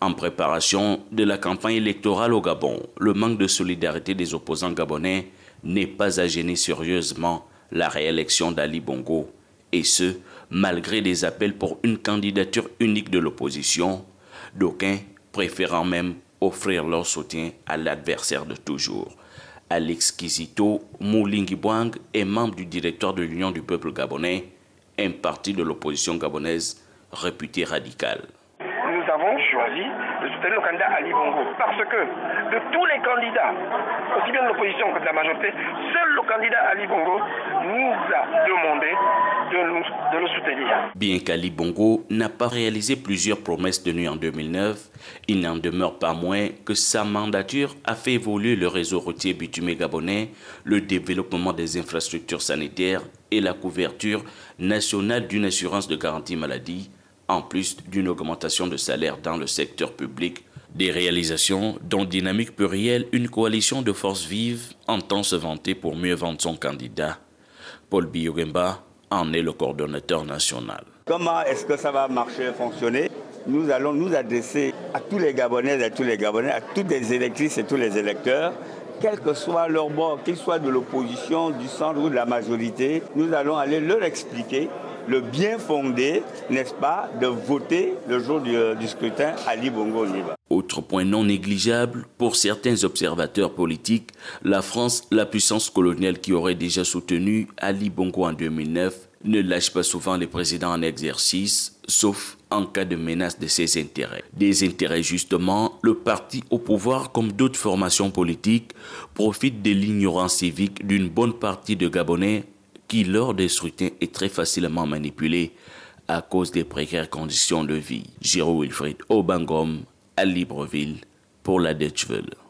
En préparation de la campagne électorale au Gabon, le manque de solidarité des opposants gabonais n'est pas à gêner sérieusement la réélection d'Ali Bongo, et ce, malgré des appels pour une candidature unique de l'opposition, d'aucuns préférant même offrir leur soutien à l'adversaire de toujours. Alex Kizito Moulingibwang est membre du directoire de l'Union du peuple gabonais, un parti de l'opposition gabonaise réputé radical. Nous avons choisi de soutenir le candidat Ali Bongo parce que de tous les candidats, aussi bien de l'opposition que de la majorité, seul le candidat Ali Bongo nous a demandé de le soutenir. Bien qu'Ali Bongo n'a pas réalisé plusieurs promesses tenues en 2009, il n'en demeure pas moins que sa mandature a fait évoluer le réseau routier bitumé gabonais, le développement des infrastructures sanitaires et la couverture nationale d'une assurance de garantie maladie, en plus d'une augmentation de salaire dans le secteur public. Des réalisations dont Dynamique Plurielle, une coalition de forces vives, entend se vanter pour mieux vendre son candidat. Paul Biyogemba en est le coordonnateur national. Comment est-ce que ça va marcher, fonctionner? Nous allons nous adresser à tous les Gabonaises et à tous les Gabonais, à toutes les électrices et tous les électeurs, quel que soit leur bord, qu'ils soient de l'opposition, du centre ou de la majorité, nous allons aller leur expliquer le bien fondé, n'est-ce pas, de voter le jour du scrutin Ali Bongo Ondimba. Autre point non négligeable, pour certains observateurs politiques, la France, la puissance coloniale qui aurait déjà soutenu Ali Bongo en 2009, ne lâche pas souvent les présidents en exercice, sauf en cas de menace de ses intérêts. Des intérêts justement, le parti au pouvoir, comme d'autres formations politiques, profite de l'ignorance civique d'une bonne partie de Gabonais qui, lors des scrutins, est très facilement manipulé à cause des précaires conditions de vie. Giro Wilfried Obangom, à Libreville, pour la Deutsche Welle.